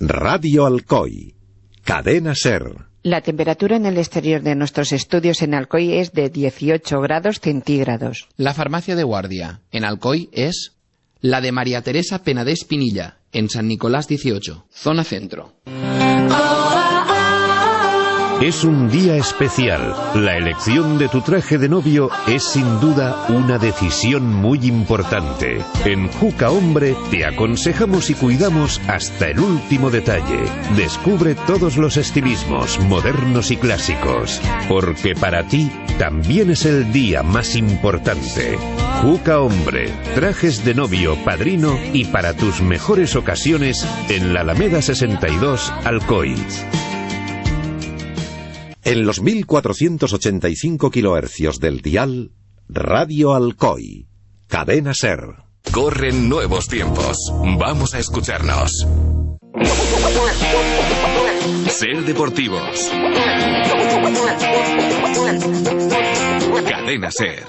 Radio Alcoy, Cadena SER. La temperatura en el exterior de nuestros estudios en Alcoy es de 18 grados centígrados. La farmacia de guardia en Alcoy es la de María Teresa Penedés Pinilla, en San Nicolás 18, zona centro. Es un día especial. La elección de tu traje de novio es sin duda una decisión muy importante. En Juca Hombre te aconsejamos y cuidamos hasta el último detalle. Descubre todos los estilismos, modernos y clásicos. Porque para ti también es el día más importante. Juca Hombre, trajes de novio, padrino y para tus mejores ocasiones en la Alameda 62, Alcoy. En los 1485 kHz del dial, Radio Alcoy, Cadena SER. Corren nuevos tiempos. Vamos a escucharnos. SER Deportivos. Cadena SER.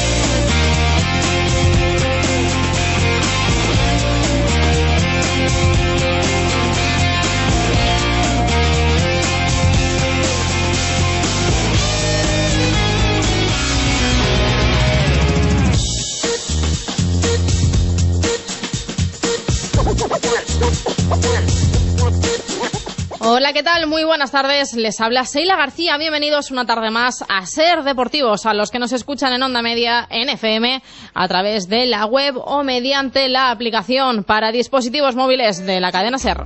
Hola, ¿qué tal? Muy buenas tardes. Les habla Seila García. Bienvenidos una tarde más a SER Deportivos, a los que nos escuchan en Onda Media, en FM, a través de la web o mediante la aplicación para dispositivos móviles de la cadena SER.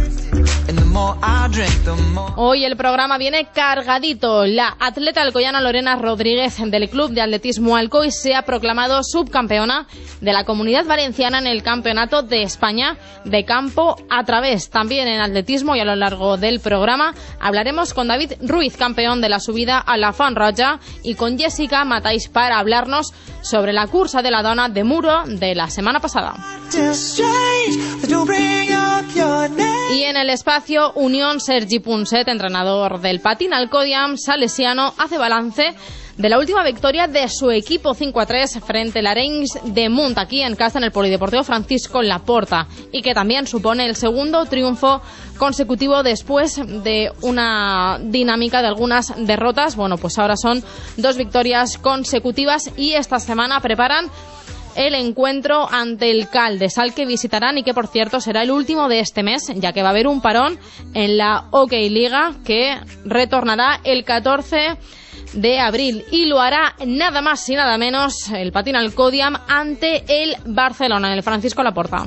Hoy el programa viene cargadito. La atleta alcoyana Lorena Rodríguez del Club de Atletismo Alcoy se ha proclamado subcampeona de la Comunidad Valenciana en el Campeonato de España de campo a través. También en atletismo, y a lo largo del programa hablaremos con David Ruiz, campeón de la subida a la Fan Roja, y con Jessica Matais para hablarnos sobre la cursa de la dona de Muro de la semana pasada. Y en el espacio Unión, Sergi Punset, entrenador del Patín Alcodiam salesiano, hace balance de la última victoria de su equipo 5-3 frente al Arenys de Munt, aquí en casa, en el Polideportivo Francisco Laporta, y que también supone el segundo triunfo consecutivo después de una dinámica de algunas derrotas. Bueno, pues ahora son 2 victorias consecutivas y esta semana preparan el encuentro ante el Caldes, al que visitarán y que, por cierto, será el último de este mes, ya que va a haber un parón en la Hockey Liga que retornará el 14 de abril, y lo hará nada más y nada menos el Patín Alcodiam ante el Barcelona, en el Francisco Laporta.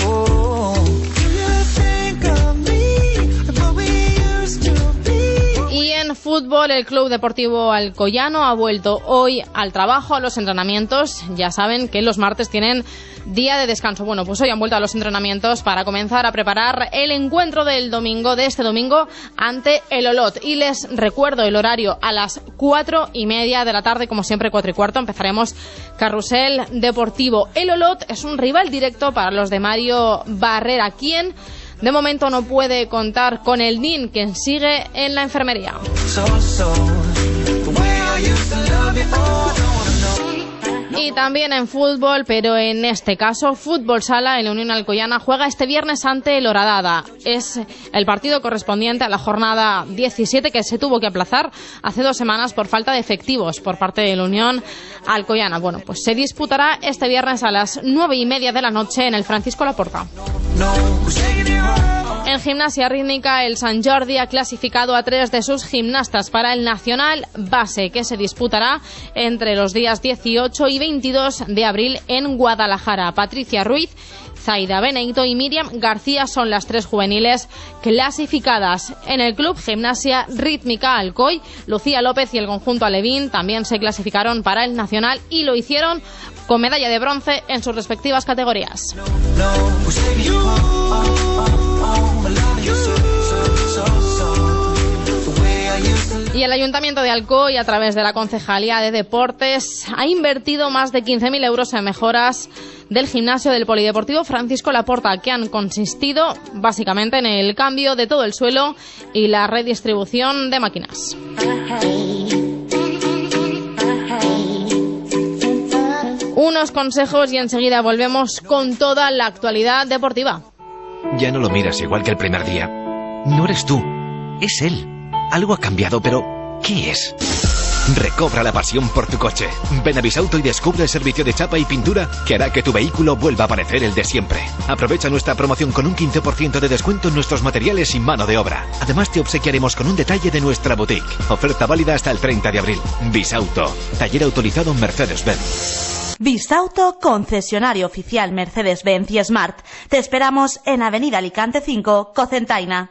Y en fútbol, el Club Deportivo Alcoyano ha vuelto hoy al trabajo, a los entrenamientos. Ya saben que los martes tienen día de descanso. Bueno, pues hoy han vuelto a los entrenamientos para comenzar a preparar el encuentro del domingo, de este domingo, ante el Olot. Y les recuerdo el horario: a las 4:30 de la tarde, como siempre, 4:15, empezaremos Carrusel Deportivo. El Olot es un rival directo para los de Mario Barrera, quien de momento no puede contar con el NIN, quien sigue en la enfermería. Y también en fútbol, pero en este caso fútbol sala, en la Unión Alcoyana juega este viernes ante el Horadada. Es el partido correspondiente a la jornada 17, que se tuvo que aplazar hace 2 semanas por falta de efectivos por parte de la Unión Alcoyana. Bueno, pues se disputará este viernes a las 9:30 de la noche en el Francisco Laporta. En gimnasia rítmica, el Sant Jordi ha clasificado a 3 de sus gimnastas para el Nacional Base, que se disputará entre los días 18 y 22 de abril en Guadalajara. Patricia Ruiz, Zaida Benito y Miriam García son las 3 juveniles clasificadas. En el Club Gimnasia Rítmica Alcoy, Lucía López y el conjunto alevín también se clasificaron para el Nacional y lo hicieron con medalla de bronce en sus respectivas categorías. Y el Ayuntamiento de Alcoy, a través de la Concejalía de Deportes, ha invertido más de 15.000 euros en mejoras del gimnasio del Polideportivo Francisco Laporta, que han consistido básicamente en el cambio de todo el suelo y la redistribución de máquinas. Unos consejos y enseguida volvemos con toda la actualidad deportiva. Ya no lo miras igual que el primer día. No eres tú, es él. Algo ha cambiado, pero ¿qué es? Recobra la pasión por tu coche. Ven a Bisauto y descubre el servicio de chapa y pintura que hará que tu vehículo vuelva a parecer el de siempre. Aprovecha nuestra promoción con un 15% de descuento en nuestros materiales y mano de obra. Además te obsequiaremos con un detalle de nuestra boutique. Oferta válida hasta el 30 de abril. Bisauto, taller autorizado Mercedes-Benz. Bisauto, concesionario oficial Mercedes-Benz y Smart. Te esperamos en Avenida Alicante 5, Cocentaina.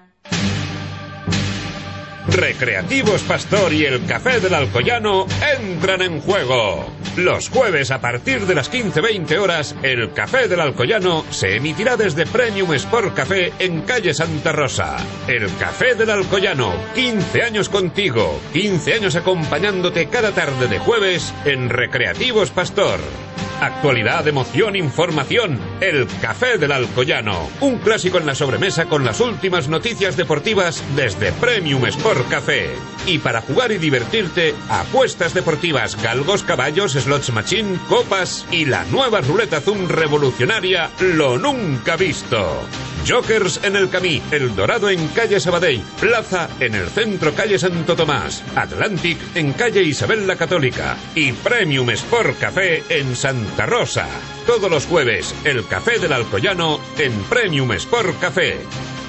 Recreativos Pastor y el Café del Alcoyano entran en juego. Los jueves a partir de las 15:20 horas, el Café del Alcoyano se emitirá desde Premium Sport Café en calle Santa Rosa. El Café del Alcoyano, 15 años contigo, 15 años acompañándote cada tarde de jueves en Recreativos Pastor. Actualidad, emoción, información. El Café del Alcoyano. Un clásico en la sobremesa con las últimas noticias deportivas desde Premium Sport Café. Y para jugar y divertirte, apuestas deportivas, galgos, caballos, slots machine, copas y la nueva ruleta Zoom revolucionaria, lo nunca visto. Jokers en el Camí, El Dorado en calle Sabadell, Plaza en el centro calle Santo Tomás, Atlantic en calle Isabel la Católica y Premium Sport Café en Santa Rosa. Todos los jueves, el Café del Alcoyano en Premium Sport Café.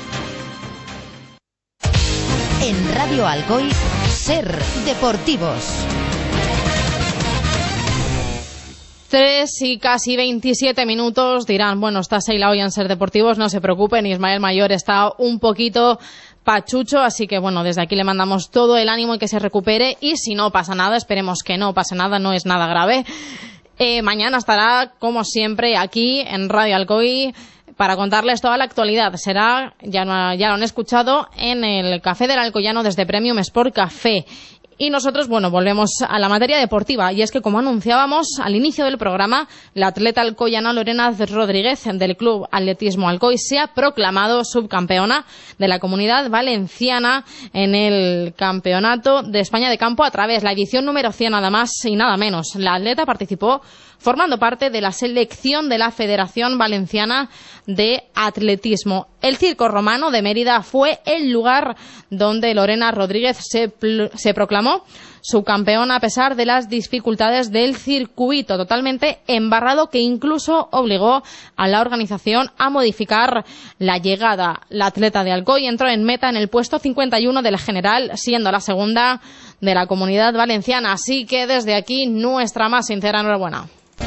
En Radio Alcoy, Ser Deportivos. 3 y casi 27 minutos. Dirán, bueno, está Seila hoy en Ser Deportivos, no se preocupen, Ismael Mayor está un poquito pachucho, así que bueno, desde aquí le mandamos todo el ánimo y que se recupere, y si no pasa nada, esperemos que no pase nada, no es nada grave. Mañana estará, como siempre, aquí en Radio Alcoy para contarles toda la actualidad. Será, ya lo han escuchado, en el Café del Alcoyano desde Premium Sport Café. Y nosotros, bueno, volvemos a la materia deportiva, y es que, como anunciábamos al inicio del programa, la atleta alcoyana Lorena Rodríguez del Club Atletismo Alcoy se ha proclamado subcampeona de la Comunidad Valenciana en el Campeonato de España de Campo a través, la edición número 100 nada más y nada menos. La atleta participó formando parte de la selección de la Federación Valenciana de Atletismo. El Circo Romano de Mérida fue el lugar donde Lorena Rodríguez se proclamó subcampeona a pesar de las dificultades del circuito totalmente embarrado, que incluso obligó a la organización a modificar la llegada. La atleta de Alcoy entró en meta en el puesto 51 del general, siendo la segunda de la Comunidad Valenciana. Así que desde aquí nuestra más sincera enhorabuena.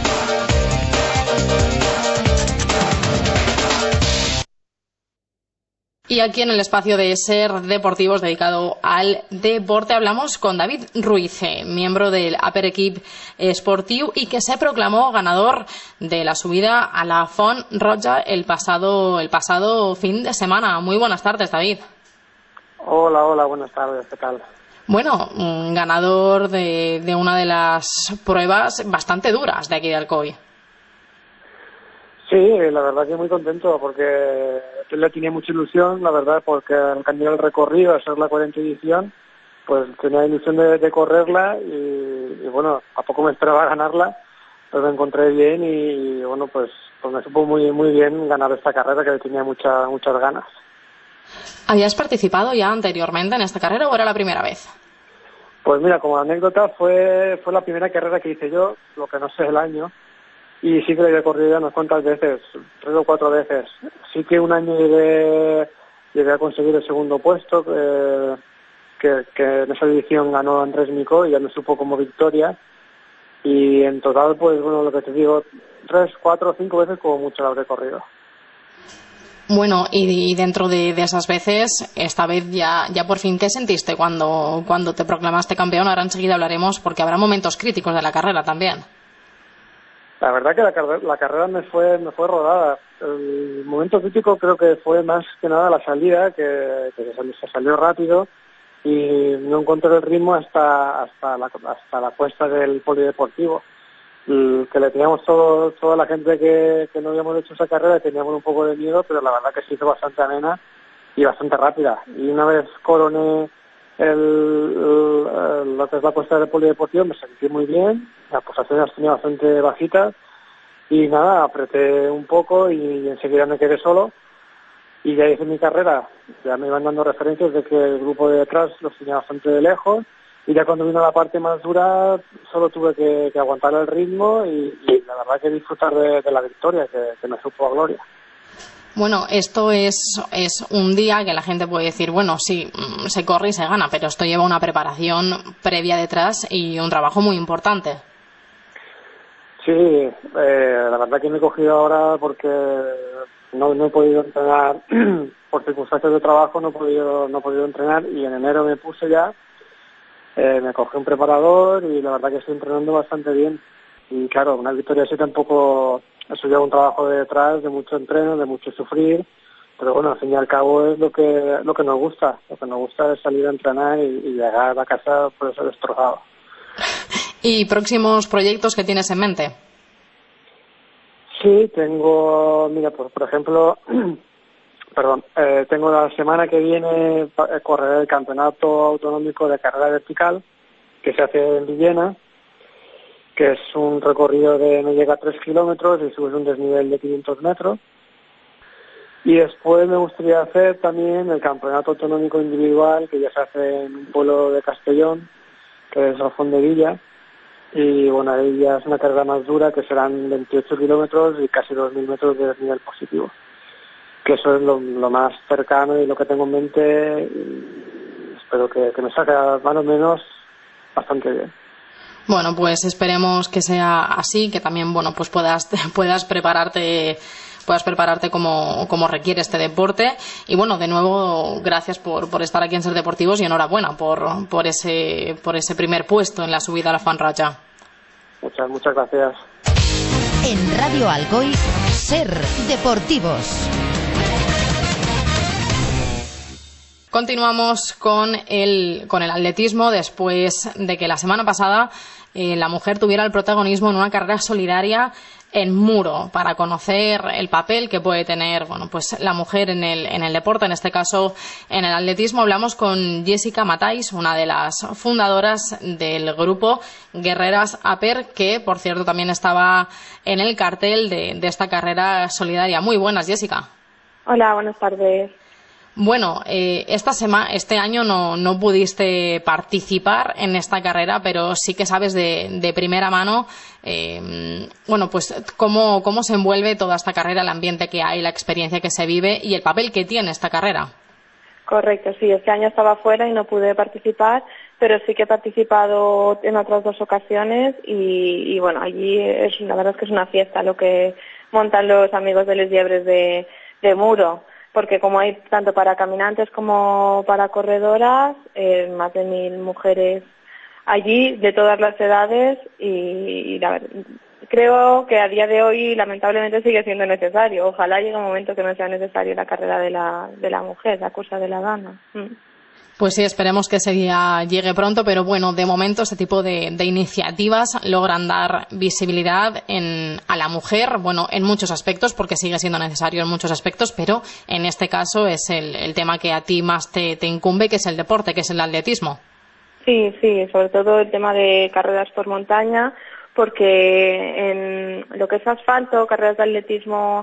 Y aquí en el espacio de Ser Deportivos dedicado al deporte hablamos con David Ruiz, miembro del Upper Equip Esportiu, y que se proclamó ganador de la subida a la Font Roja el pasado fin de semana. Muy buenas tardes, David. Hola, buenas tardes, ¿qué tal? Bueno, ganador de una de las pruebas bastante duras de aquí de Alcoy. Sí, la verdad que muy contento porque le tenía mucha ilusión, la verdad, porque al cambiar el recorrido, a ser la 40 edición, pues tenía ilusión de correrla y bueno, a poco me esperaba ganarla, pues me encontré bien y bueno, pues me supo muy bien ganar esta carrera, que tenía muchas ganas. ¿Habías participado ya anteriormente en esta carrera o era la primera vez? Pues mira, como anécdota fue la primera carrera que hice yo, lo que no sé el año. Y sí que lo había corrido ya unas cuantas veces, 3 o 4 veces. Sí que un año llegué a conseguir el segundo puesto, que en esa edición ganó Andrés Micó y ya me supo como victoria. Y en total, pues bueno, lo que te digo, 3, 4, 5 veces como mucho la habré corrido. Bueno, y dentro de esas veces, esta vez ya por fin, ¿qué sentiste cuando te proclamaste campeón? Ahora enseguida hablaremos, porque habrá momentos críticos de la carrera también. La verdad que la carrera me fue rodada. El momento crítico creo que fue más que nada la salida, que se salió rápido y no encontré el ritmo hasta la cuesta del polideportivo, que le teníamos toda la gente que no habíamos hecho esa carrera, teníamos un poco de miedo, pero la verdad que se hizo bastante amena y bastante rápida. Y una vez coroné lo que es la cuesta del polideportivo, me sentí muy bien, las pulsaciones tenía bastante bajitas y nada, apreté un poco y enseguida me quedé solo y ya hice mi carrera. Ya me iban dando referencias de que el grupo de detrás los tenía bastante de lejos, y ya cuando vino la parte más dura solo tuve que aguantar el ritmo y la verdad que disfrutar de la victoria, que me supo a gloria. Bueno, esto es un día que la gente puede decir, bueno, sí, se corre y se gana, pero esto lleva una preparación previa detrás y un trabajo muy importante. Sí, la verdad que me he cogido ahora porque no he podido entrenar por circunstancias de trabajo, no he podido entrenar, y en enero me puse ya, me cogí un preparador y la verdad que estoy entrenando bastante bien. Y claro, una victoria así tampoco, eso lleva un trabajo de detrás, de mucho entreno, de mucho sufrir, pero bueno, al fin y al cabo es lo que nos gusta. Lo que nos gusta es salir a entrenar y llegar a casa por eso destrozado. ¿Y próximos proyectos que tienes en mente? Sí, tengo, mira, por ejemplo, tengo la semana que viene correr el campeonato autonómico de carrera vertical que se hace en Villena, que es un recorrido de no llega a 3 kilómetros y subes un desnivel de 500 metros. Y después me gustaría hacer también el campeonato autonómico individual, que ya se hace en un pueblo de Castellón, que es Alfondevilla. Y bueno, ahí ya es una carrera más dura, que serán 28 kilómetros y casi 2.000 metros de desnivel positivo. Que eso es lo más cercano y lo que tengo en mente, y espero que me salga más o menos bastante bien. Bueno, pues esperemos que sea así, que también, bueno, pues puedas prepararte como requiere este deporte. Y bueno, de nuevo, gracias por estar aquí en Ser Deportivos y enhorabuena por ese primer puesto en la subida a la Fanraya. Muchas gracias. En Radio Alcoy, Ser Deportivos. Continuamos con el atletismo después de que la semana pasada la mujer tuviera el protagonismo en una carrera solidaria en Muro, para conocer el papel que puede tener, bueno, pues la mujer en el deporte, en este caso en el atletismo. Hablamos con Jessica Matáis, una de las fundadoras del grupo Guerreras APER, que por cierto también estaba en el cartel de esta carrera solidaria. Muy buenas, Jessica. Hola, buenas tardes. Bueno, este año no pudiste participar en esta carrera, pero sí que sabes de primera mano, bueno, pues cómo se envuelve toda esta carrera, el ambiente que hay, la experiencia que se vive y el papel que tiene esta carrera. Correcto, sí, este año estaba fuera y no pude participar, pero sí que he participado en otras 2 ocasiones y bueno, allí la verdad es que es una fiesta lo que montan los amigos de Les Llebres de Muro. Porque como hay tanto para caminantes como para corredoras, más de 1.000 mujeres allí de todas las edades y la verdad, creo que a día de hoy lamentablemente sigue siendo necesario. Ojalá llegue un momento que no sea necesario la carrera de la mujer, la cursa de la dama. Pues sí, esperemos que ese día llegue pronto, pero bueno, de momento este tipo de iniciativas logran dar visibilidad a la mujer, bueno, en muchos aspectos, porque sigue siendo necesario en muchos aspectos, pero en este caso es el tema que a ti más te incumbe, que es el deporte, que es el atletismo. Sí, sobre todo el tema de carreras por montaña, porque en lo que es asfalto, carreras de atletismo,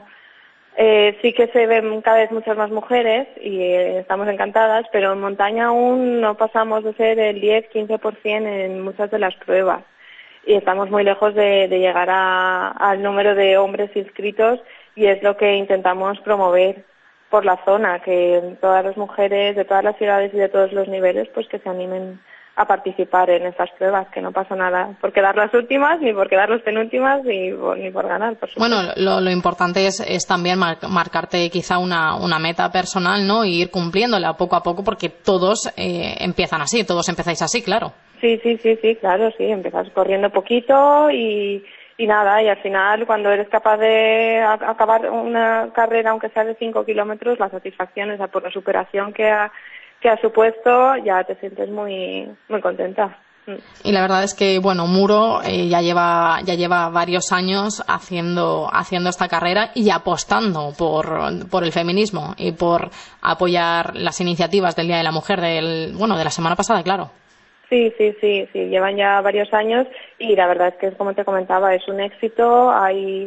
sí que se ven cada vez muchas más mujeres y estamos encantadas, pero en montaña aún no pasamos de ser el 10-15% en muchas de las pruebas y estamos muy lejos de llegar al número de hombres inscritos y es lo que intentamos promover por la zona, que todas las mujeres de todas las ciudades y de todos los niveles pues que se animen a participar en estas pruebas, que no pasa nada por quedar las últimas, ni por quedar las penúltimas, ni por ganar, por supuesto. Bueno, lo importante es también marcarte quizá una meta personal, ¿no? Y ir cumpliéndola poco a poco, porque todos empiezan así, todos empezáis así, claro. Sí, claro, sí, empiezas corriendo poquito y nada, y al final cuando eres capaz de acabar una carrera, aunque sea de 5 kilómetros, la satisfacción, esa por la superación que ha supuesto, ya te sientes muy muy contenta. Y la verdad es que, bueno, Muro ya lleva varios años haciendo esta carrera y apostando por el feminismo y por apoyar las iniciativas del Día de la Mujer de la semana pasada, claro. Sí, llevan ya varios años y la verdad es que, como te comentaba, es un éxito. Hay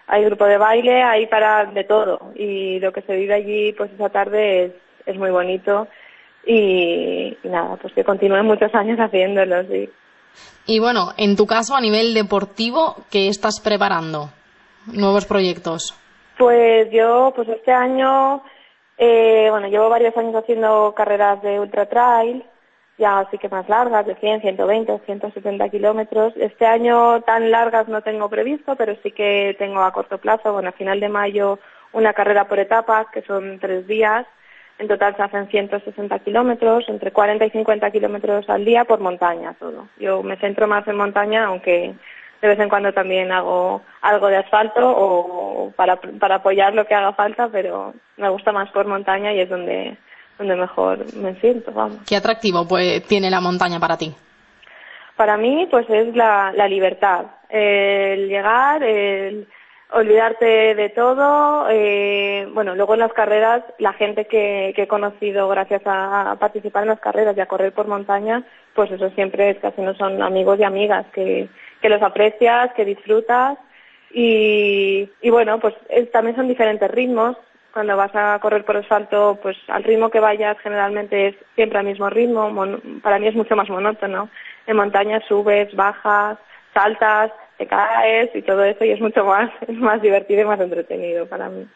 hay grupo de baile, hay para de todo, y lo que se vive allí pues esa tarde es muy bonito, y nada, pues que continúen muchos años haciéndolo, sí. Y bueno, en tu caso, a nivel deportivo, ¿qué estás preparando? ¿Nuevos proyectos? Pues yo, pues este año, llevo varios años haciendo carreras de ultra trail, ya así que más largas, de 100, 120, 170 kilómetros. Este año tan largas no tengo previsto, pero sí que tengo a corto plazo, a final de mayo, una carrera por etapas, que son 3 días. En total se hacen 160 kilómetros, entre 40 y 50 kilómetros al día por montaña todo. Yo me centro más en montaña, aunque de vez en cuando también hago algo de asfalto o para apoyar lo que haga falta, pero me gusta más por montaña y es donde mejor me siento, vamos. ¿Qué atractivo tiene la montaña para ti? Para mí, pues es la libertad, el llegar, el olvidarte de todo. Luego en las carreras, la gente que he conocido gracias a participar en las carreras y a correr por montaña, pues eso siempre es casi no son amigos y amigas, que los aprecias, que disfrutas y bueno, pues también son diferentes ritmos. Cuando vas a correr por asfalto, pues al ritmo que vayas generalmente es siempre al mismo ritmo. Para mí es mucho más monótono. En montaña subes, bajas, saltas, te caes y todo eso, y es mucho más divertido y más entretenido para mí.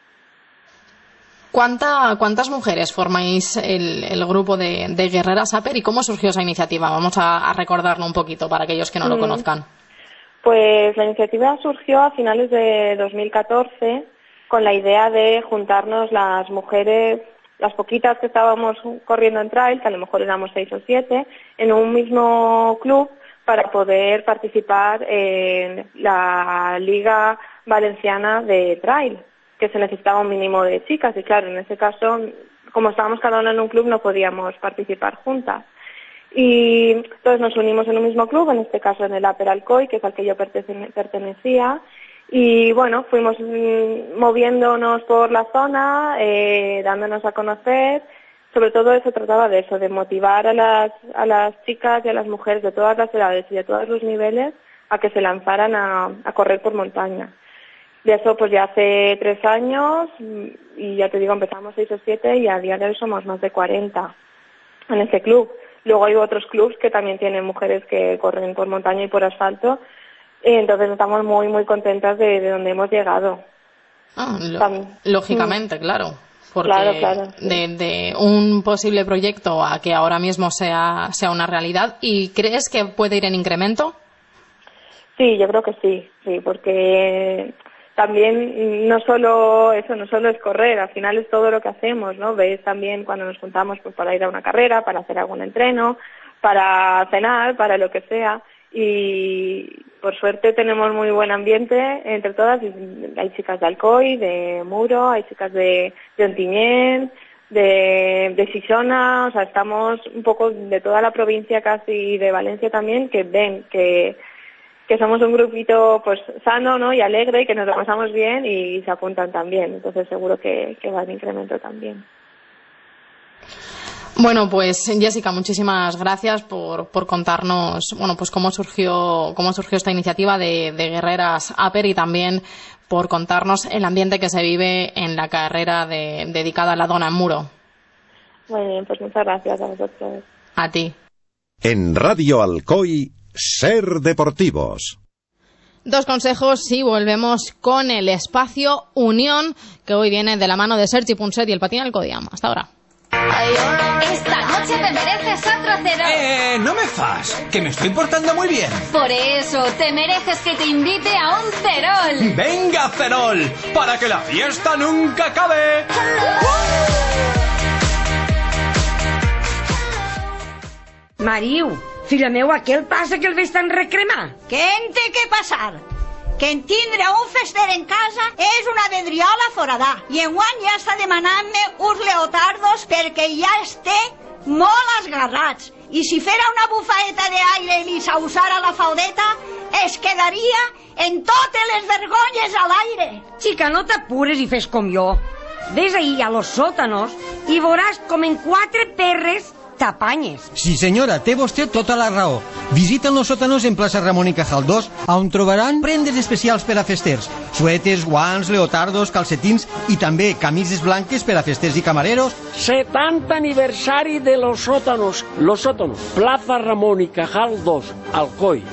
¿Cuántas mujeres formáis el grupo de Guerreras Upper y cómo surgió esa iniciativa? Vamos a recordarlo un poquito para aquellos que no lo conozcan. Pues la iniciativa surgió a finales de 2014 con la idea de juntarnos las mujeres, las poquitas que estábamos corriendo en trail, que a lo mejor éramos 6 o 7, en un mismo club para poder participar en la Liga Valenciana de Trail, que se necesitaba un mínimo de chicas, y claro, en ese caso, como estábamos cada una en un club, no podíamos participar juntas. Y entonces nos unimos en un mismo club, en este caso en el Upper Alcoy, que es al que yo pertenecía, y bueno, fuimos moviéndonos por la zona, dándonos a conocer. Sobre todo se trataba de eso, de motivar a las chicas y a las mujeres de todas las edades y de todos los niveles a que se lanzaran a correr por montaña. De eso pues ya hace 3 años, y ya te digo, empezamos 6 o 7 y a día de hoy somos más de 40 en este club. Luego hay otros clubs que también tienen mujeres que corren por montaña y por asfalto, entonces estamos muy muy contentas de donde hemos llegado. Lógicamente, claro. Porque claro, sí. de un posible proyecto a que ahora mismo sea una realidad, ¿y crees que puede ir en incremento? Sí, yo creo que sí, porque también no solo es correr, al final es todo lo que hacemos, ¿no? Ves también cuando nos juntamos pues para ir a una carrera, para hacer algún entreno, para cenar, para lo que sea, y por suerte tenemos muy buen ambiente entre todas. Hay chicas de Alcoy, de Muro, hay chicas de Ontinyent, de Xixona, o sea, estamos un poco de toda la provincia casi, de Valencia también, que ven que somos un grupito pues sano, ¿no? Y alegre, y que nos lo pasamos bien, y se apuntan también, entonces seguro que va en incremento también. Bueno, pues Jessica, muchísimas gracias por contarnos, bueno, pues cómo surgió esta iniciativa de Guerreras Upper, y también por contarnos el ambiente que se vive en la carrera dedicada a la dona en Muro. Muy bien, pues muchas gracias a vosotros. A ti. En Radio Alcoy, Ser Deportivos. 2 consejos y volvemos con el espacio Unión, que hoy viene de la mano de Sergi Punset y el Patín Alcodiam. Hasta ahora. Esta noche te mereces otro Cerol. No me fas, que me estoy portando muy bien. Por eso, te mereces que te invite a un Cerol. ¡Venga, Cerol! ¡Para que la fiesta nunca acabe! Mariu, filla meua, què el passa que el veig tan recremat? Què en té que passar? Que en tindre un fester en casa és una vedriola foradà. I enguany ja està demanant-me uns leotardos perquè ja estic molt esgarrats. I si fera una bufaeta d'aire i li sausara la faudeta, es quedaria en totes les vergonyes a l'aire. Xica, no t'apures i fes com jo. Ves ahir a los sótanos i veuràs com en 4 perres t'apanyes. Sí, senyora, té vostè tota la raó. Visiten los sòtanos en plaça Ramon i Cajal 2, on trobaran prendes especials per a festers. Suetes, guants, leotardos, calcetins i també camises blanques per a festers i camareros. 70 aniversari de los sótanos. Los sótanos, plaza Ramon y Cajal 2, Alcoy.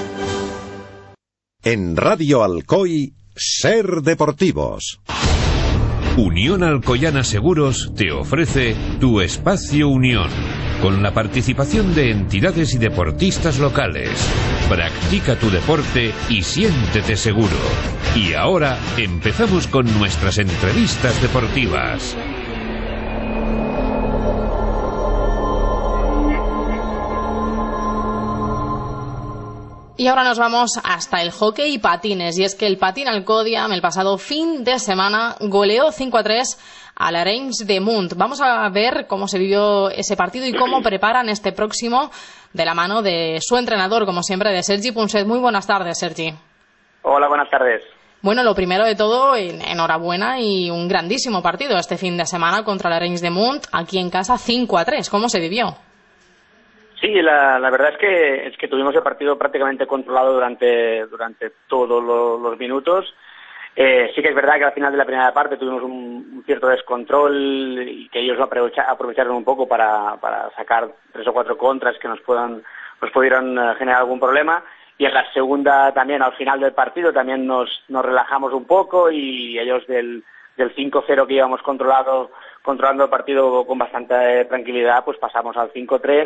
En Radio Alcoy, Ser Deportivos. Unión Alcoyana Seguros te ofrece Tu Espacio Unión, con la participación de entidades y deportistas locales. Practica tu deporte y siéntete seguro. Y ahora empezamos con nuestras entrevistas deportivas. Y ahora nos vamos hasta el hockey y patines. Y es que el Patín Alcodiam el pasado fin de semana goleó 5-3 a l'Arenys de Munt. Vamos a ver cómo se vivió ese partido y cómo preparan este próximo de la mano de su entrenador, como siempre, de Sergi Punset. Muy buenas tardes, Sergi. Hola, buenas tardes. Bueno, lo primero de todo, enhorabuena y un grandísimo partido este fin de semana contra l'Arenys de Munt, aquí en casa 5-3. ¿Cómo se vivió? Sí, la verdad es que tuvimos el partido prácticamente controlado durante todos los minutos. Sí que es verdad que al final de la primera parte tuvimos un cierto descontrol y que ellos lo aprovecharon un poco para sacar 3 o 4 contras que nos pudieron generar algún problema. Y en la segunda también, al final del partido, también nos relajamos un poco y ellos del 5-0 que íbamos controlando el partido con bastante tranquilidad, pues pasamos al 5-3.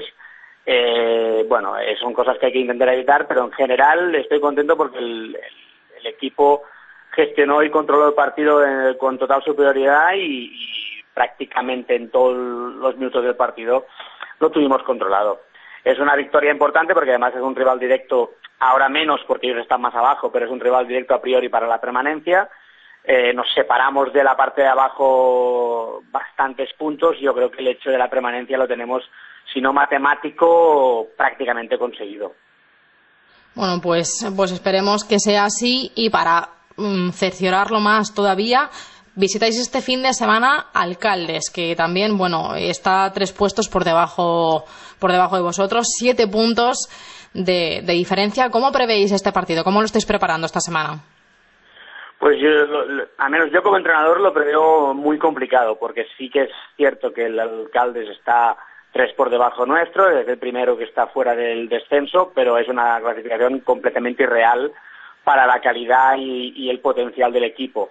Bueno, son cosas que hay que intentar evitar, pero en general estoy contento porque el equipo gestionó y controló el partido con total superioridad y prácticamente en todos los minutos del partido lo tuvimos controlado. Es una victoria importante porque además es un rival directo, ahora menos porque ellos están más abajo, pero es un rival directo a priori para la permanencia. Nos separamos de la parte de abajo bastantes puntos. Yo creo que el hecho de la permanencia lo tenemos, si no matemático, prácticamente conseguido. Bueno, pues esperemos que sea así y para cerciorarlo más todavía, visitáis este fin de semana Alcaldes, que también, bueno, está 3 puestos por debajo de vosotros, 7 puntos de diferencia. ¿Cómo prevéis este partido? ¿Cómo lo estáis preparando esta semana? Pues al menos yo como entrenador lo preveo muy complicado, porque sí que es cierto que el Alcaldes está 3 por debajo nuestro, es el primero que está fuera del descenso, pero es una clasificación completamente irreal para la calidad y el potencial del equipo.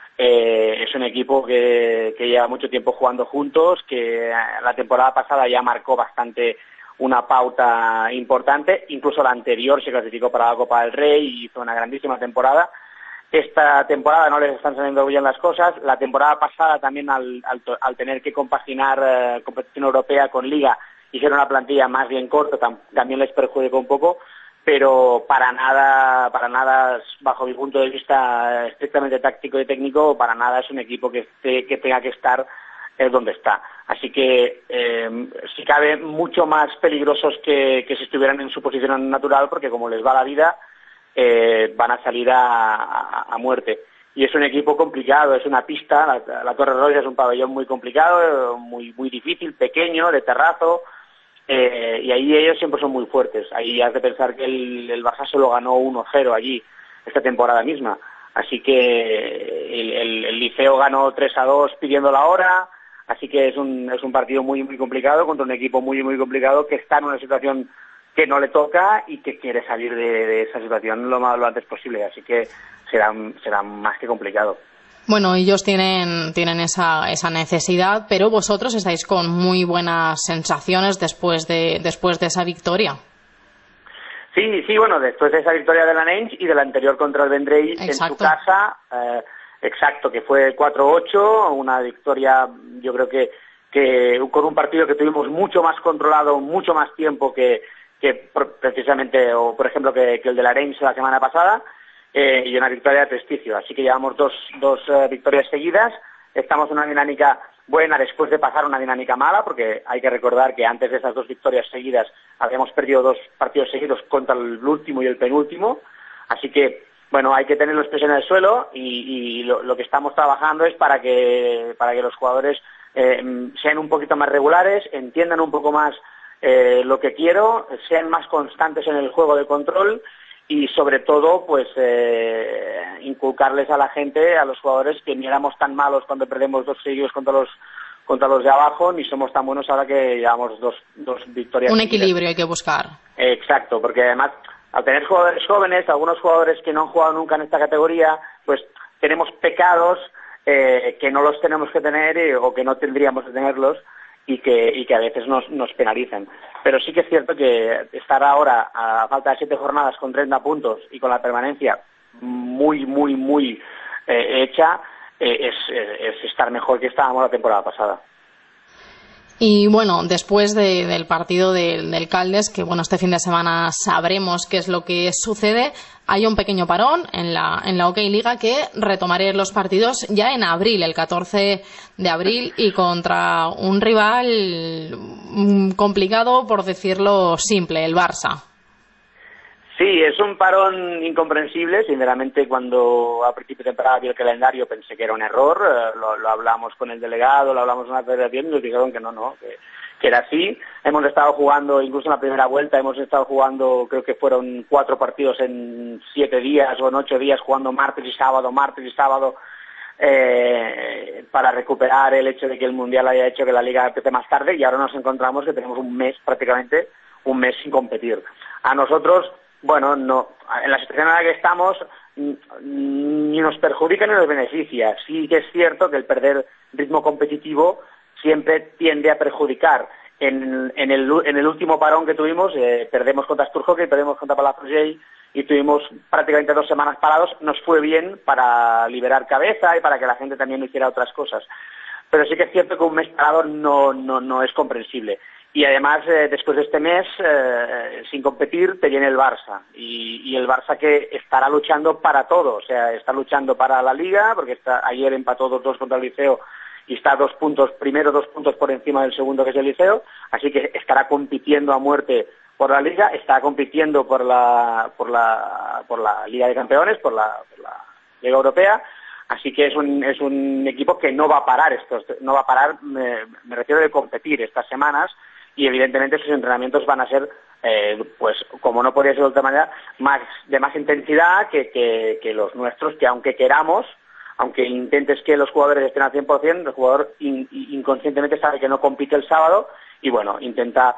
Es un equipo que lleva mucho tiempo jugando juntos, que la temporada pasada ya marcó bastante una pauta importante, incluso la anterior se clasificó para la Copa del Rey y hizo una grandísima temporada. Esta temporada no les están saliendo bien las cosas. La temporada pasada también al tener que compaginar competición europea con liga, hicieron una plantilla más bien corta, también les perjudicó un poco, pero para nada, bajo mi punto de vista estrictamente táctico y técnico, para nada es un equipo que tenga que estar donde está. Así que, si cabe, mucho más peligrosos que si estuvieran en su posición natural, porque como les va la vida, van a salir a muerte. Y es un equipo complicado, es una pista, la Torre Roja es un pabellón muy complicado, muy difícil, pequeño, de terrazo, y ahí ellos siempre son muy fuertes. Ahí has de pensar que el Barça solo ganó 1-0 allí esta temporada misma, así que el Liceo ganó 3-2 pidiendo la hora, así que es un partido muy complicado contra un equipo muy complicado que está en una situación que no le toca y que quiere salir de esa situación lo antes posible, así que será más que complicado. Bueno, ellos tienen esa necesidad, pero vosotros estáis con muy buenas sensaciones después de esa victoria. Sí, bueno, después de esa victoria de l'Arenys y de la anterior contra el Vendrell en su casa, exacto, que fue 4-8, una victoria, yo creo que con un partido que tuvimos mucho más controlado, mucho más tiempo que precisamente, o por ejemplo, que el de l'Arenys la semana pasada, y una victoria de prestigio. Así que llevamos dos victorias seguidas. Estamos en una dinámica buena después de pasar una dinámica mala, porque hay que recordar que antes de esas 2 victorias seguidas habíamos perdido 2 partidos seguidos contra el último y el penúltimo. Así que, bueno, hay que tener los pies en el suelo y lo que estamos trabajando es para que los jugadores sean un poquito más regulares, entiendan un poco más lo que quiero, sean más constantes en el juego de control y sobre todo pues inculcarles a la gente, a los jugadores, que ni éramos tan malos cuando perdemos 2 seguidos contra los de abajo, ni somos tan buenos ahora que llevamos dos victorias. Un equilibrio hay que buscar. Exacto, porque además al tener jugadores jóvenes, algunos jugadores que no han jugado nunca en esta categoría, pues tenemos pecados que no los tenemos que tener o que no tendríamos que tenerlos y que a veces nos penalizan. Pero sí que es cierto que estar ahora a falta de 7 jornadas con 30 puntos y con la permanencia muy hecha, es estar mejor que estábamos la temporada pasada. Y bueno, después del partido del Caldes, que bueno, este fin de semana sabremos qué es lo que sucede, hay un pequeño parón en la OK Liga, que retomaré los partidos ya en abril, el 14 de abril, y contra un rival complicado, por decirlo simple, el Barça. Sí, es un parón incomprensible. Sinceramente, cuando a principio de temporada vi el calendario pensé que era un error. Lo hablamos con el delegado, lo hablamos en la federación y nos dijeron que no, que era así. Hemos estado jugando, incluso en la primera vuelta, creo que fueron 4 partidos en 7 días o en 8 días, jugando martes y sábado, para recuperar el hecho de que el Mundial haya hecho que la Liga empiece más tarde, y ahora nos encontramos que tenemos prácticamente un mes sin competir. A nosotros, bueno, no, en la situación en la que estamos ni nos perjudica ni nos beneficia. Sí que es cierto que el perder ritmo competitivo siempre tiende a perjudicar. En el último parón que tuvimos, perdemos contra Asturhockey, perdemos contra Palafrugell y tuvimos prácticamente 2 semanas parados. Nos fue bien para liberar cabeza y para que la gente también hiciera otras cosas. Pero sí que es cierto que un mes parado no es comprensible. Y además, después de este mes, sin competir, te viene el Barça. Y el Barça que estará luchando para todo. O sea, está luchando para la Liga, porque ayer empató 2-2 contra el Liceo y está 2 puntos por encima del segundo, que es el Liceo. Así que estará compitiendo a muerte por la Liga, está compitiendo por la Liga de Campeones, por la Liga Europea. Así que es un equipo que no va a parar me refiero de competir estas semanas. Y evidentemente sus entrenamientos van a ser, pues como no podría ser de otra manera, de más intensidad que los nuestros, que aunque queramos, aunque intentes que los jugadores estén al 100%, el jugador inconscientemente sabe que no compite el sábado y bueno, intenta,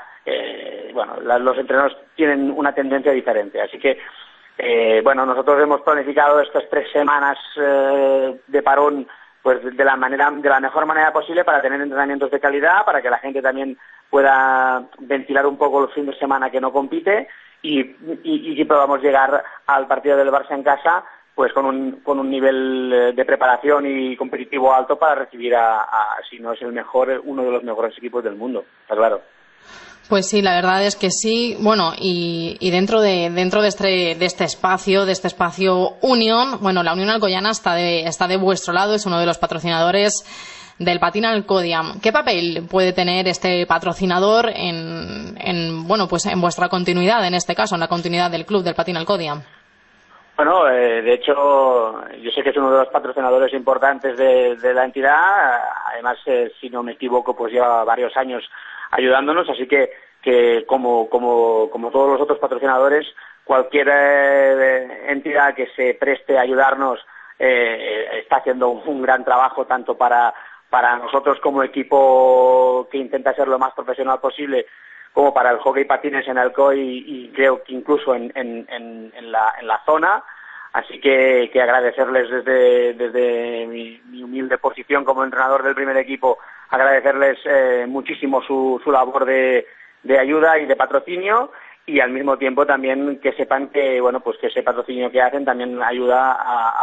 los entrenadores tienen una tendencia diferente. Así que, nosotros hemos planificado estas 3 semanas de parón pues de la mejor manera posible, para tener entrenamientos de calidad, para que la gente también pueda ventilar un poco los fines de semana que no compite y que podamos llegar al partido del Barça en casa pues con un nivel de preparación y competitivo alto para recibir si no es el mejor, uno de los mejores equipos del mundo, está claro. Pues sí, la verdad es que sí. Bueno, y dentro de este espacio Unión, bueno, la Unión Alcoyana está de vuestro lado, es uno de los patrocinadores del Patín Alcodiam. ¿Qué papel puede tener este patrocinador en vuestra continuidad, en este caso, en la continuidad del club del Patín Alcodiam? Bueno, de hecho, yo sé que es uno de los patrocinadores importantes de la entidad. Además, si no me equivoco, pues lleva varios años ayudándonos, así que como todos los otros patrocinadores, cualquier entidad que se preste a ayudarnos está haciendo un gran trabajo, tanto para nosotros como equipo que intenta ser lo más profesional posible, como para el hockey patines en Alcoy y creo que incluso en la zona. Así que agradecerles desde mi humilde posición como entrenador del primer equipo, agradecerles muchísimo su labor de ayuda y de patrocinio, y al mismo tiempo también que sepan que que ese patrocinio que hacen también ayuda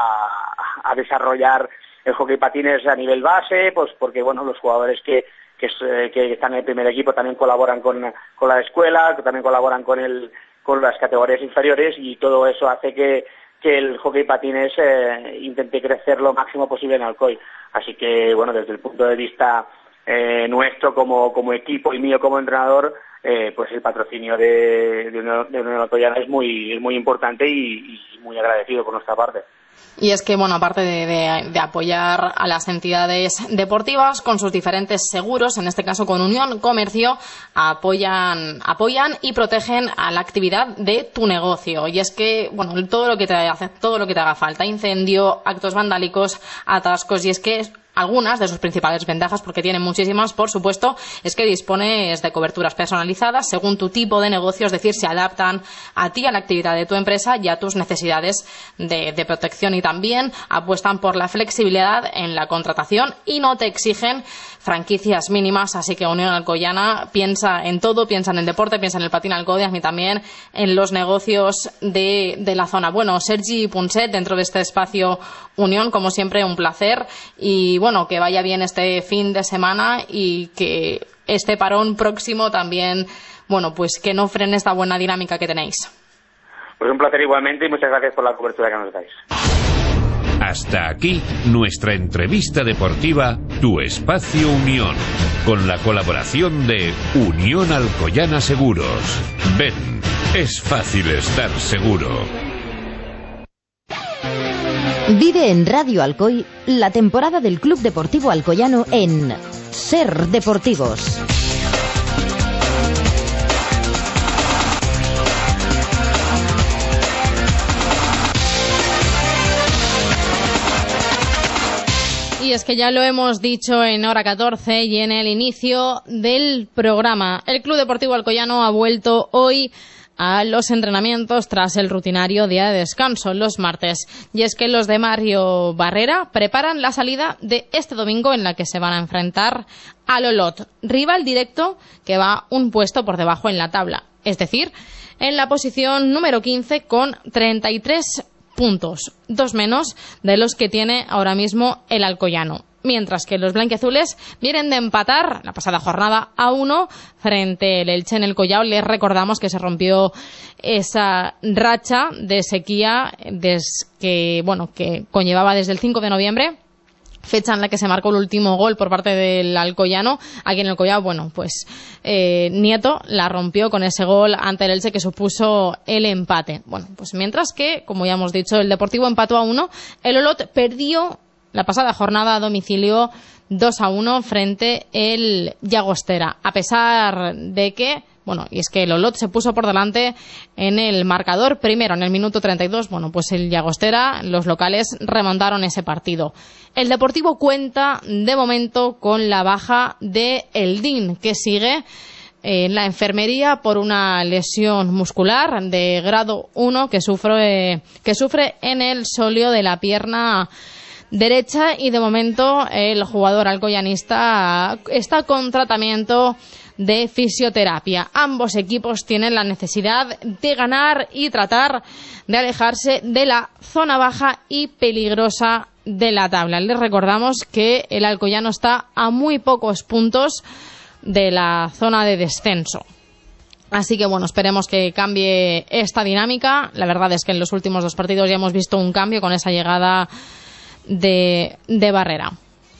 a desarrollar el hockey patines a nivel base, pues porque los jugadores que están en el primer equipo también colaboran con la escuela, que también colaboran con las categorías inferiores, y todo eso hace que el hockey patines intente crecer lo máximo posible en Alcoy. Así que, desde el punto de vista nuestro como equipo y mío como entrenador, pues el patrocinio de Unión Alcoyana es muy importante y muy agradecido por nuestra parte. Y es que, bueno, aparte de apoyar a las entidades deportivas con sus diferentes seguros, en este caso con Unión Comercio, apoyan y protegen a la actividad de tu negocio. Y es que, bueno, todo lo que te haga falta, incendio, actos vandálicos, atascos, y es que algunas de sus principales ventajas, porque tienen muchísimas, por supuesto, es que dispones de coberturas personalizadas según tu tipo de negocio, es decir, se adaptan a ti, a la actividad de tu empresa y a tus necesidades de protección, y también apuestan por la flexibilidad en la contratación y no te exigen franquicias mínimas. Así que Unión Alcoyana piensa en todo, piensa en el deporte, piensa en el patín Alcoyana y también en los negocios de la zona. Bueno, Sergi Punset, dentro de este espacio Unión, como siempre, un placer, y bueno, que vaya bien este fin de semana y que este parón próximo también, bueno, pues que no frene esta buena dinámica que tenéis. Pues un placer igualmente y muchas gracias por la cobertura que nos dais. Hasta aquí nuestra entrevista deportiva Tu Espacio Unión, con la colaboración de Unión Alcoyana Seguros. Ven, es fácil estar seguro. Vive en Radio Alcoy la temporada del Club Deportivo Alcoyano en Ser Deportivos. Y es que ya lo hemos dicho en hora 14 y en el inicio del programa. El Club Deportivo Alcoyano ha vuelto hoy a los entrenamientos tras el rutinario día de descanso, los martes. Y es que los de Mario Barrera preparan la salida de este domingo, en la que se van a enfrentar al Olot, rival directo que va un puesto por debajo en la tabla. Es decir, en la posición número 15 con 33 puntos, 2 menos de los que tiene ahora mismo el Alcoyano. Mientras que los blanquiazules vienen de empatar la pasada jornada a 1 frente al Elche en el Collao. Les recordamos que se rompió esa racha de sequía que conllevaba desde el 5 de noviembre, fecha en la que se marcó el último gol por parte del Alcoyano. Aquí en el Collao, Nieto la rompió con ese gol ante el Elche que supuso el empate. Bueno, pues mientras que, como ya hemos dicho, el Deportivo empató a 1, el Olot perdió la pasada jornada a domicilio 2-1 frente el Llagostera, a pesar de que, y es que el Olot se puso por delante en el marcador primero en el minuto 32, pues el Llagostera, los locales, remontaron ese partido. El Deportivo cuenta de momento con la baja de Eldin, que sigue en la enfermería por una lesión muscular de grado 1 que sufre en el sóleo de la pierna derecha, y de momento el jugador alcoyanista está con tratamiento de fisioterapia. Ambos equipos tienen la necesidad de ganar y tratar de alejarse de la zona baja y peligrosa de la tabla. Les recordamos que el Alcoyano está a muy pocos puntos de la zona de descenso. Así que esperemos que cambie esta dinámica. La verdad es que en los últimos 2 partidos ya hemos visto un cambio con esa llegada de Barrera.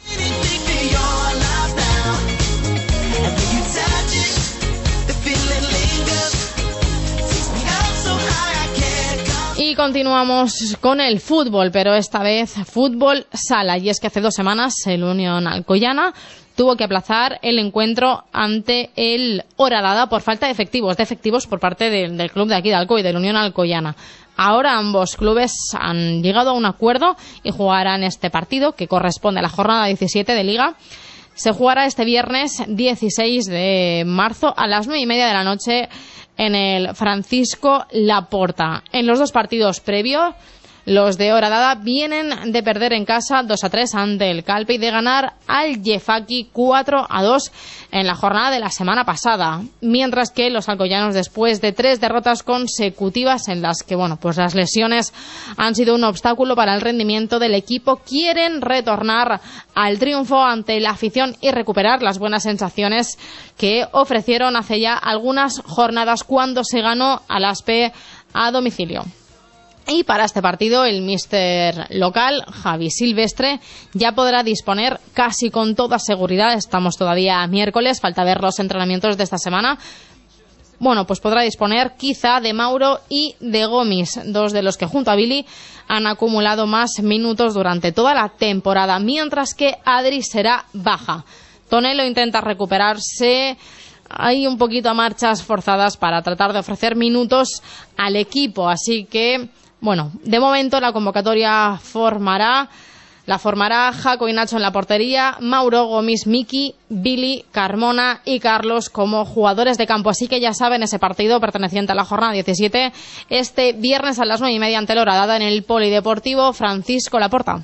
Y continuamos con el fútbol, pero esta vez fútbol sala. Y es que hace 2 semanas el Unión Alcoyana tuvo que aplazar el encuentro ante el Horadada por falta de efectivos por parte del club de aquí de Alcoy, del Unión Alcoyana. Ahora ambos clubes han llegado a un acuerdo y jugarán este partido, que corresponde a la jornada 17 de Liga. Se jugará este viernes 16 de marzo a las 9:30 de la noche en el Francisco Laporta. En los 2 partidos previos, los de Horadada vienen de perder en casa 2-3 ante el Calpe y de ganar al Yefaki 4-2 en la jornada de la semana pasada. Mientras que los alcoyanos, después de 3 derrotas consecutivas en las que las lesiones han sido un obstáculo para el rendimiento del equipo, quieren retornar al triunfo ante la afición y recuperar las buenas sensaciones que ofrecieron hace ya algunas jornadas cuando se ganó al Aspe a domicilio. Y para este partido el míster local, Javi Silvestre, ya podrá disponer casi con toda seguridad. Estamos todavía miércoles, falta ver los entrenamientos de esta semana, bueno, pues podrá disponer quizá de Mauro y de Gomis, dos de los que junto a Billy han acumulado más minutos durante toda la temporada, mientras que Adri será baja. Tonelo intenta recuperarse, hay un poquito a marchas forzadas para tratar de ofrecer minutos al equipo, así que, bueno, de momento la convocatoria la formará Jaco y Nacho en la portería, Mauro, Gomis, Miki, Billy, Carmona y Carlos como jugadores de campo. Así que ya saben, ese partido perteneciente a la jornada 17, este viernes a las 9:30 ante el Horadada en el Polideportivo Francisco Laporta.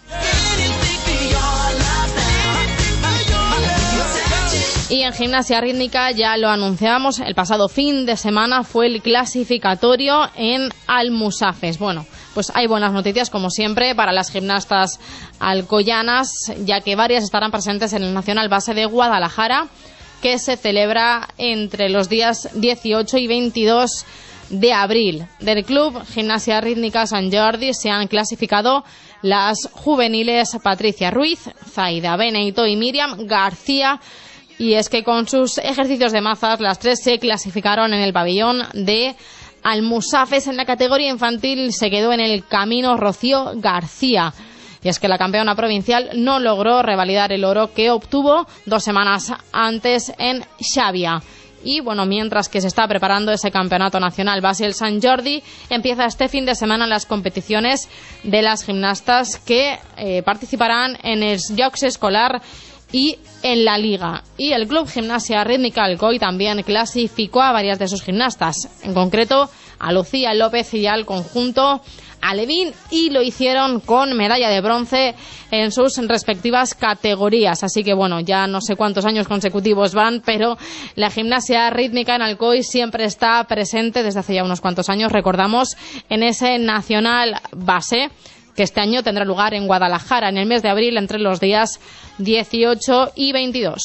Y en gimnasia rítmica, ya lo anunciamos, el pasado fin de semana fue el clasificatorio en Almusafes. Bueno, pues hay buenas noticias, como siempre, para las gimnastas alcoyanas, ya que varias estarán presentes en el Nacional Base de Guadalajara, que se celebra entre los días 18 y 22 de abril. Del Club Gimnasia Rítmica Sant Jordi se han clasificado las juveniles Patricia Ruiz, Zaida Beneito y Miriam García. Y es que con sus ejercicios de mazas, las tres se clasificaron en el pabellón de Almusafes. En la categoría infantil se quedó en el camino Rocío García. Y es que la campeona provincial no logró revalidar el oro que obtuvo 2 semanas antes en Xàbia. Y bueno, mientras que se está preparando ese campeonato nacional base el Sant Jordi, empieza este fin de semana las competiciones de las gimnastas que participarán en el Jocs Escolar y en la Liga. Y el Club Gimnasia Rítmica Alcoy también clasificó a varias de sus gimnastas, en concreto a Lucía López y al conjunto alevín, y lo hicieron con medalla de bronce en sus respectivas categorías. Así que bueno, ya no sé cuántos años consecutivos van, pero la gimnasia rítmica en Alcoy siempre está presente desde hace ya unos cuantos años, recordamos, en ese nacional base que este año tendrá lugar en Guadalajara en el mes de abril entre los días 18 y 22.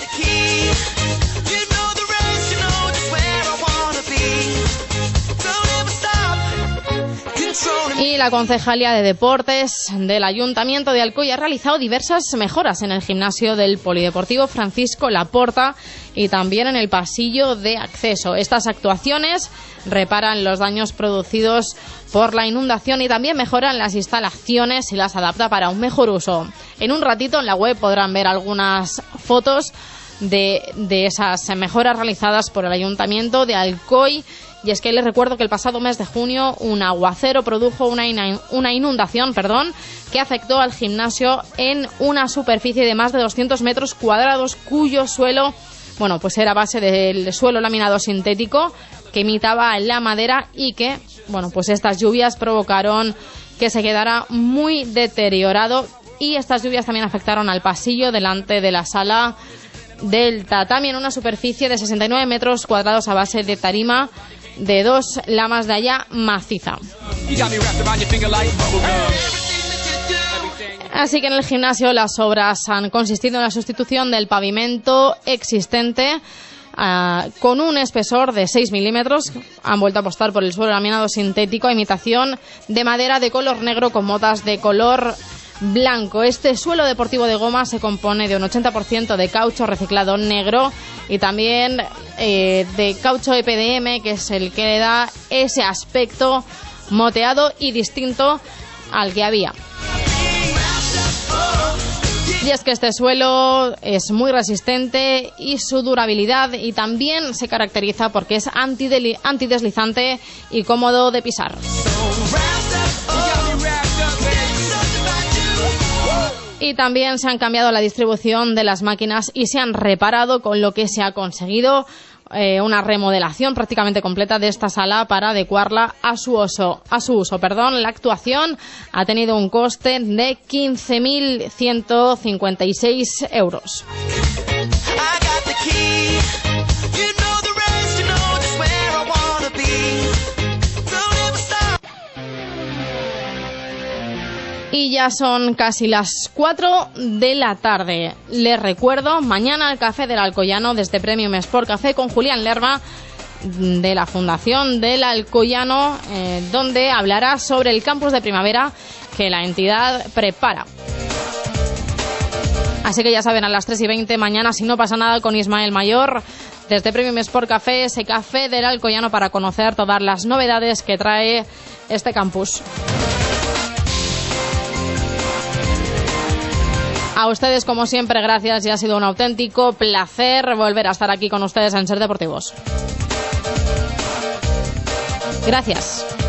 Y la Concejalía de Deportes del Ayuntamiento de Alcoy ha realizado diversas mejoras en el gimnasio del Polideportivo Francisco Laporta y también en el pasillo de acceso. Estas actuaciones reparan los daños producidos por la inundación y también mejoran las instalaciones y las adapta para un mejor uso. En un ratito en la web podrán ver algunas fotos de esas mejoras realizadas por el Ayuntamiento de Alcoy. Y es que les recuerdo que el pasado mes de junio un aguacero produjo una inundación, que afectó al gimnasio en una superficie de más de 200 metros cuadrados, cuyo suelo, bueno, pues era base del suelo laminado sintético que imitaba la madera y que, bueno, pues estas lluvias provocaron que se quedara muy deteriorado, y estas lluvias también afectaron al pasillo delante de la sala del tatami en una superficie de 69 metros cuadrados a base de tarima de 2 lamas de haya maciza. Así que en el gimnasio las obras han consistido en la sustitución del pavimento existente con un espesor de 6 milímetros. Han vuelto a apostar por el suelo laminado sintético a imitación de madera de color negro con motas de color blanco. Este suelo deportivo de goma se compone de un 80% de caucho reciclado negro y también de caucho EPDM, que es el que le da ese aspecto moteado y distinto al que había. Y es que este suelo es muy resistente y su durabilidad, y también se caracteriza porque es antideslizante y cómodo de pisar. Y también se han cambiado la distribución de las máquinas y se han reparado, con lo que se ha conseguido una remodelación prácticamente completa de esta sala para adecuarla a su uso. La actuación ha tenido un coste de 15.156 euros. Y ya son casi las 4 de la tarde. Les recuerdo, mañana el Café del Alcoyano desde Premium Sport Café con Julián Lerma de la Fundación del Alcoyano, donde hablará sobre el campus de primavera que la entidad prepara. Así que ya saben, a las 3:20 mañana, si no pasa nada, con Ismael Mayor desde Premium Sport Café, ese café del Alcoyano, para conocer todas las novedades que trae este campus. A ustedes, como siempre, gracias, y ha sido un auténtico placer volver a estar aquí con ustedes en Ser Deportivos. Gracias.